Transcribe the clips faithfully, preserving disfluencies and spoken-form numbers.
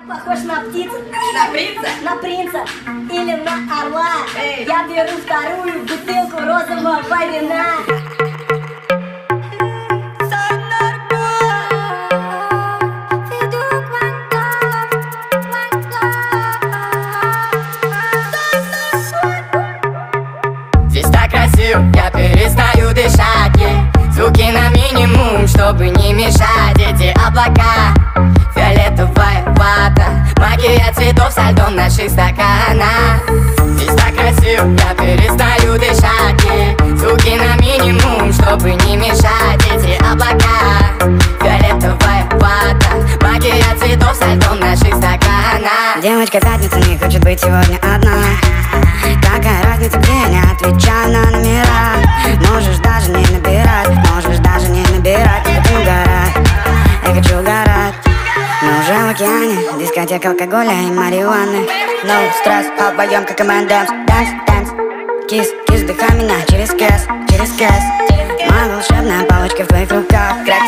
Похож на птицу. На принца? На принца. Или на орла. Эй. Я беру вторую бутылку розового вина. Здесь так красиво, я перестаю дышать, yeah. Звуки на минимум, чтобы не мешать. Эти облака, фиолетовая вата, магия цветов со льдом наших стаканах. Здесь так красиво, я перестаю дышать, yeah. Звуки на минимум, чтобы не мешать. Эти облака, фиолетовая вата, магия цветов со льдом наших стаканах. Девочка пятница не хочет быть сегодня одна. Какая разница, где я не отвечаю на номера. Можешь даже не набирать, можешь даже не набирать. Я хочу угорать, я хочу угорать. Мы уже в океане, дискотека алкоголя и марихуаны. No стресс, обоем как эм энд эмс. Dance, dance, кис, кис, вдыхай меня через кэс, через кэс. Моя волшебная палочка в твоих руках. Крэкс,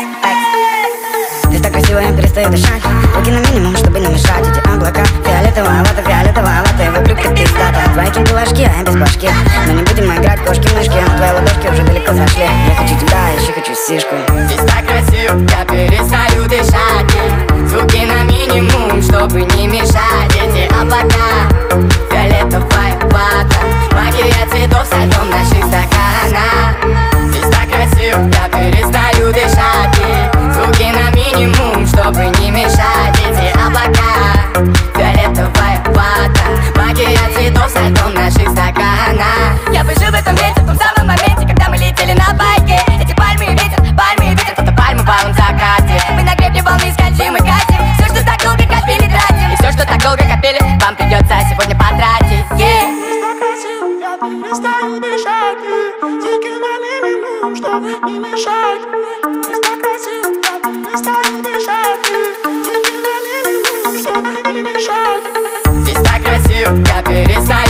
экс. Здесь так красиво, я перестаю дышать. Руки на минимум, чтобы не мешать. Эти облака, фиолетовая вата, фиолетовая вата. Я вокруг как пиздата. Твои кенгуашки, а я без башки. Мы не будем играть кошки-мышки, но твои ладошки уже далеко зашли. Я хочу тебя, еще хочу сишку. Здесь так красиво, я перестаю дышать, yeah. Звуки на минимум, чтобы не мешать. Эти облака, фиолетовая вата, магия цветов со льдом наших стаканах. Здесь так красиво, я перестаю дышать, yeah. Звуки на минимум, чтобы не мешать. Эти облака, фиолетовая вата, магия цветов со льдом наших стаканах. Я бы жил в этом месте, в том самом моменте, когда мы летели на байке. Эти пальмы и ветер, пальмы и ветер, кто-то пальмы в алом закате. Мы на гребне волны скользим и катим. Все, что так долго копили, тратим. И все, что так долго копили, вам придется сегодня потратить, yeah. Я перестаю дышать, звуки на минимум, чтобы не мешать. Здесь так красиво, я перестаю дышать, звуки на минимум, чтобы не мешать. Здесь так красиво, я перестаю